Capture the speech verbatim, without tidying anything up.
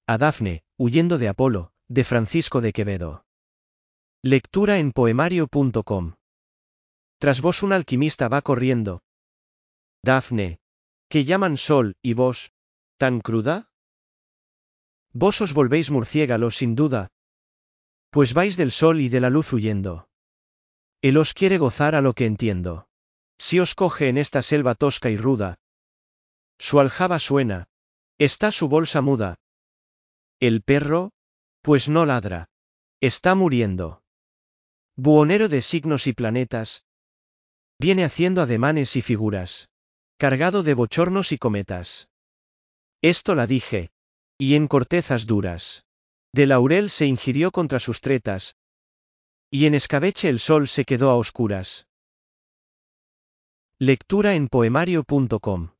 A Dafne, huyendo de Apolo, de Francisco de Quevedo. Lectura en poemario punto com. Tras vos un alquimista va corriendo. Dafne. ¿Que llaman sol, y vos? ¿Tan cruda? Vos os volvéis murciélagos sin duda. Pues vais del sol y de la luz huyendo. Él os quiere gozar a lo que entiendo. Si os coge en esta selva tosca y ruda. Su aljaba suena. Está su bolsa muda. El perro, pues no ladra. Está muriendo. Buhonero de signos y planetas. Viene haciendo ademanes y figuras. Cargado de bochornos y cometas. Esto la dije. Y en cortezas duras. De laurel se ingirió contra sus tretas. Y en escabeche el sol se quedó a oscuras. Lectura en poemario punto com.